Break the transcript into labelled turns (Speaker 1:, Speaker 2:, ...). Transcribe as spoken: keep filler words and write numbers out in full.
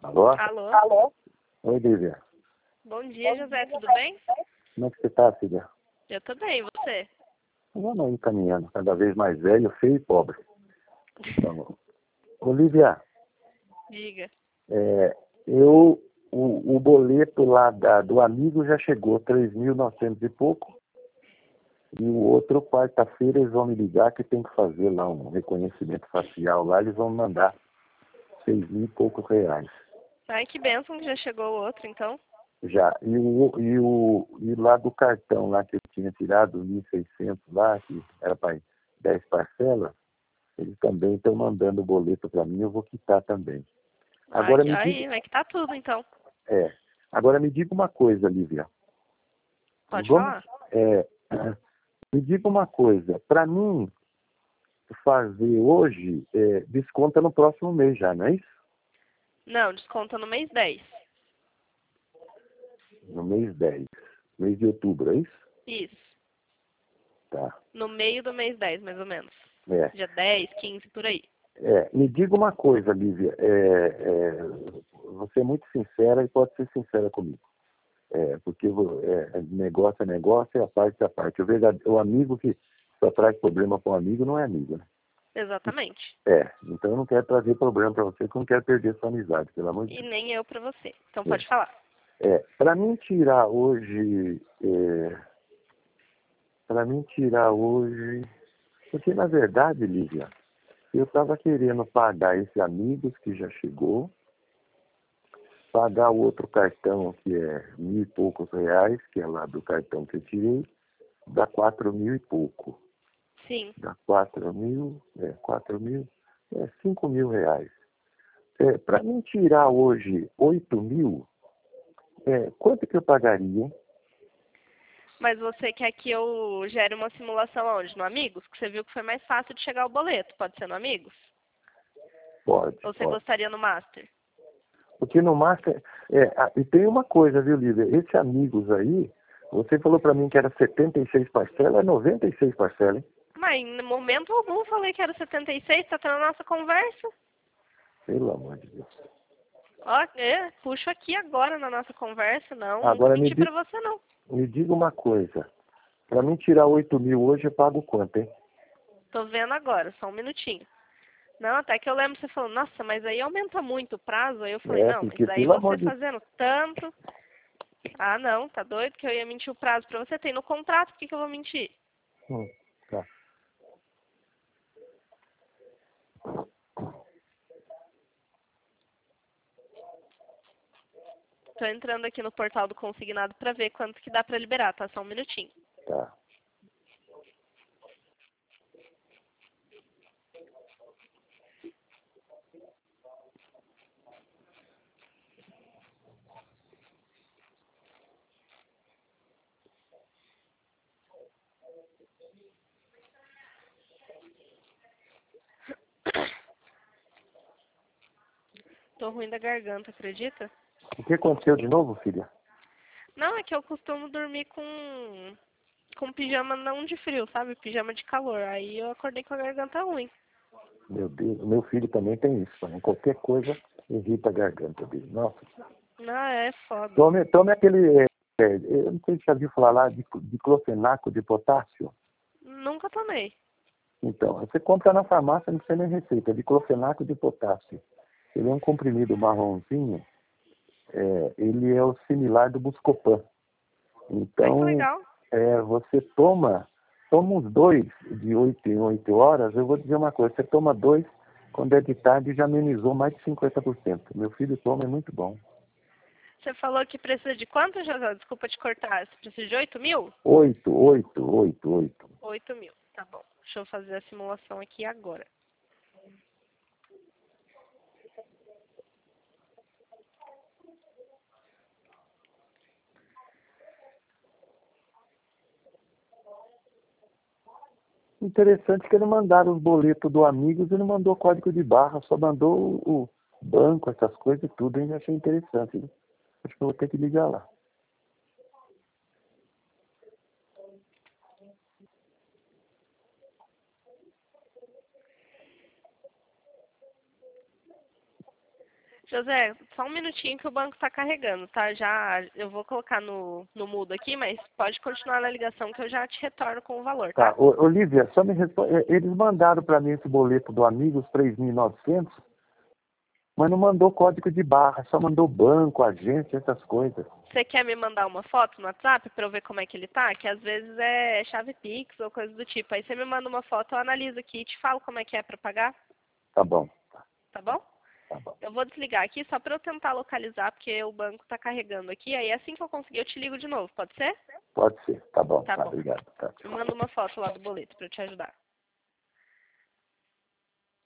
Speaker 1: Alô?
Speaker 2: Alô?
Speaker 3: Alô?
Speaker 1: Oi, Lívia.
Speaker 2: Bom dia, José, tudo bem?
Speaker 1: Como é que você tá, filha?
Speaker 2: Eu tô bem, e você?
Speaker 1: Vamos aí caminhando, cada vez mais velho, feio e pobre. Então, ô, Lívia,
Speaker 2: Diga.
Speaker 1: é, eu, o, o boleto lá da, do amigo já chegou, três mil e novecentos e pouco. E o outro, quarta-feira, eles vão me ligar que tem que fazer lá um reconhecimento facial lá, eles vão me mandar seis mil e poucos reais.
Speaker 2: Ai, que bênção que já chegou o outro, então.
Speaker 1: Já. E, o, e, o, e lá do cartão lá que eu tinha tirado, mil e seiscentos lá, que era para dez parcelas, eles também estão mandando o boleto para mim, eu vou quitar também. Agora
Speaker 2: Ai,
Speaker 1: me
Speaker 2: aí,
Speaker 1: diga,
Speaker 2: vai que tá tudo, então.
Speaker 1: é, agora me diga uma coisa, Lívia.
Speaker 2: Pode
Speaker 1: Vamos,
Speaker 2: falar?
Speaker 1: é, me diga uma coisa. Para mim fazer hoje, é, desconta no próximo mês já, não é isso?
Speaker 2: Não, desconta no mês dez.
Speaker 1: No mês dez, mês de outubro, é isso?
Speaker 2: Isso.
Speaker 1: Tá.
Speaker 2: No meio do mês dez, mais ou menos.
Speaker 1: É.
Speaker 2: Dia dez, quinze, por aí.
Speaker 1: É, me diga uma coisa, Lívia. É, é, você é muito sincera e pode ser sincera comigo. É, porque é, negócio é negócio e a parte é a parte. O, verdade, o amigo que só traz problema para um amigo não é amigo, né?
Speaker 2: Exatamente.
Speaker 1: É, então eu não quero trazer problema para você, que eu não quero perder sua amizade, pelo amor de
Speaker 2: E
Speaker 1: Deus.
Speaker 2: nem eu pra você. Então
Speaker 1: É.
Speaker 2: pode falar.
Speaker 1: É, para mim tirar hoje, é, para mim tirar hoje, porque na verdade, Lívia, eu estava querendo pagar esse amigos que já chegou, pagar o outro cartão que é mil e poucos reais, que é lá do cartão que eu tirei, dá quatro mil e pouco.
Speaker 2: Sim.
Speaker 1: Dá quatro mil, é, quatro mil, é cinco mil reais. É, para mim tirar hoje oito mil, é, quanto que eu pagaria, hein?
Speaker 2: Mas você quer que eu gere uma simulação aonde? No Amigos? Que você viu que foi mais fácil de chegar o boleto. Pode ser no Amigos?
Speaker 1: Pode,
Speaker 2: Ou você
Speaker 1: pode.
Speaker 2: gostaria no Master?
Speaker 1: Porque no Master, é, ah, e tem uma coisa, viu, Lívia? Esses amigos aí, você falou para mim que era setenta e seis parcelas, é noventa e seis parcelas, hein?
Speaker 2: Mas em momento algum falei que era setenta e seis, tá tendo a nossa conversa.
Speaker 1: Pelo amor de Deus.
Speaker 2: Ó, é, puxo aqui agora na nossa conversa, não, nunca
Speaker 1: Agora me,
Speaker 2: menti
Speaker 1: di
Speaker 2: pra você não.
Speaker 1: me diga uma coisa. Para mim tirar oito mil hoje, eu pago quanto, hein?
Speaker 2: Tô vendo agora, só um minutinho. Não, até que eu lembro você falou, nossa, mas aí aumenta muito o prazo. Aí eu falei,
Speaker 1: É,
Speaker 2: não, mas
Speaker 1: porque
Speaker 2: aí
Speaker 1: pelo amor
Speaker 2: você
Speaker 1: de
Speaker 2: fazendo tanto. Ah, não, tá doido que eu ia mentir o prazo pra você? Tem no contrato, por que, que eu vou mentir?
Speaker 1: hum, tá.
Speaker 2: Tô entrando aqui no portal do consignado pra ver quanto que dá pra liberar, tá? Só um minutinho.
Speaker 1: Tá.
Speaker 2: Tô ruim da garganta, acredita?
Speaker 1: O que aconteceu de novo, filha?
Speaker 2: Não, é que eu costumo dormir com com pijama não de frio, sabe? Pijama de calor. Aí eu acordei com a garganta ruim.
Speaker 1: Meu Deus, o meu filho também tem isso, né? Qualquer coisa irrita a garganta dele. Nossa.
Speaker 2: Ah, é foda.
Speaker 1: Tome, tome aquele, é, é, eu não sei se você já viu falar lá de diclofenaco de potássio.
Speaker 2: Nunca tomei.
Speaker 1: Então, você compra na farmácia, não precisa nem receita, diclofenaco de potássio. Ele é um comprimido marronzinho, é, ele é o similar do Buscopan.
Speaker 2: Ai, que
Speaker 1: Então,
Speaker 2: legal.
Speaker 1: é, você toma, toma uns dois de oito em oito horas, eu vou dizer uma coisa, você toma dois, quando é de tarde já amenizou mais de cinquenta por cento. Meu filho toma, é muito bom.
Speaker 2: Você falou que precisa de quanto, José? Desculpa te cortar. Você precisa de oito mil?
Speaker 1: Oito, oito, oito, oito.
Speaker 2: Oito mil. Tá bom. Deixa eu fazer a simulação aqui agora.
Speaker 1: Interessante que ele mandaram os boletos do Amigos e não mandou código de barra, só mandou o banco, essas coisas e tudo, hein? Achei interessante, né? Acho que eu vou ter que ligar lá.
Speaker 2: José, só um minutinho que o banco está carregando, tá? Já eu vou colocar no, no mudo aqui, mas pode continuar na ligação que eu já te retorno com o valor,
Speaker 1: Tá,
Speaker 2: tá?
Speaker 1: ô, Olivia, só me responde. Eles mandaram para mim esse boleto do amigo, os três mil e novecentos, mas não mandou código de barra, só mandou banco, agência, essas coisas.
Speaker 2: Você quer me mandar uma foto no WhatsApp para eu ver como é que ele tá? Que às vezes é chave Pix ou coisa do tipo. Aí você me manda uma foto, eu analiso aqui e te falo como é que é para pagar,
Speaker 1: Tá bom,
Speaker 2: tá bom?
Speaker 1: tá bom.
Speaker 2: Eu vou desligar aqui só para eu tentar localizar, porque o banco está carregando aqui. Aí assim que eu conseguir, eu te ligo de novo, pode ser?
Speaker 1: Pode ser, tá bom,
Speaker 2: Tá
Speaker 1: tá,
Speaker 2: bom.
Speaker 1: obrigado. Tá.
Speaker 2: Me manda uma foto lá do boleto para eu te ajudar.